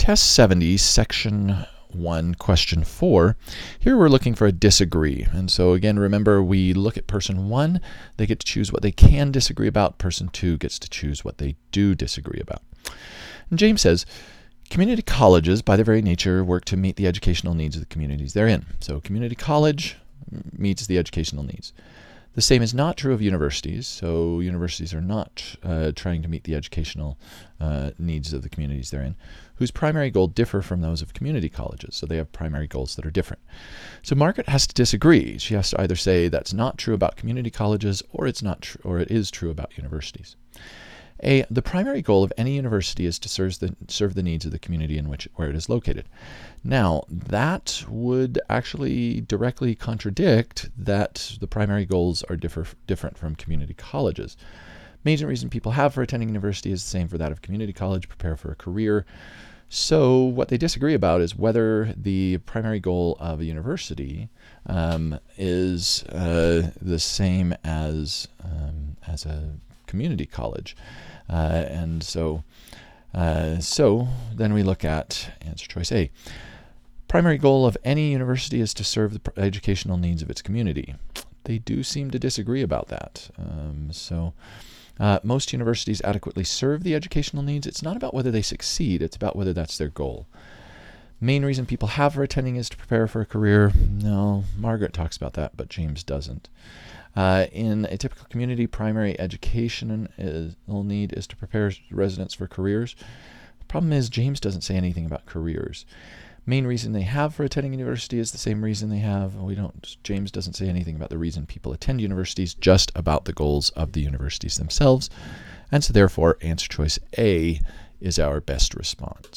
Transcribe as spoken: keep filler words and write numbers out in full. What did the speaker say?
test seventy, section one, question four, here we're looking for a disagree. And so again, remember, we look at person one, they get to choose what they can disagree about. Person two gets to choose what they do disagree about. And James says, community colleges, by their very nature, work to meet the educational needs of the communities they're in. So community college meets the educational needs. The same is not true of universities. So universities are not uh, trying to meet the educational uh, needs of the communities they're in, whose primary goal differ from those of community colleges. So they have primary goals that are different. So Margaret has to disagree. She has to either say that's not true about community colleges, or it's not true, or it is true about universities. A, the primary goal of any university is to serve the, serve the needs of the community in which where it is located. Now, that would actually directly contradict that the primary goals are differ, different from community colleges. Main reason people have for attending university is the same for that of community college: prepare for a career. So what they disagree about is whether the primary goal of a university um, is uh, the same as, um, as a community college. Uh, and so, uh, so then we look at answer choice A. Primary goal of any university is to serve the educational needs of its community. They do seem to disagree about that. Um, so uh, most universities adequately serve the educational needs. It's not about whether they succeed, it's about whether that's their goal. Main reason people have for attending is to prepare for a career. No, Margaret talks about that, but James doesn't. Uh, in a typical community, primary educational need is to prepare residents for careers. The problem is James doesn't say anything about careers. Main reason they have for attending university is the same reason they have. We don't. James doesn't say anything about the reason people attend universities, just about the goals of the universities themselves. And so therefore, answer choice A is our best response.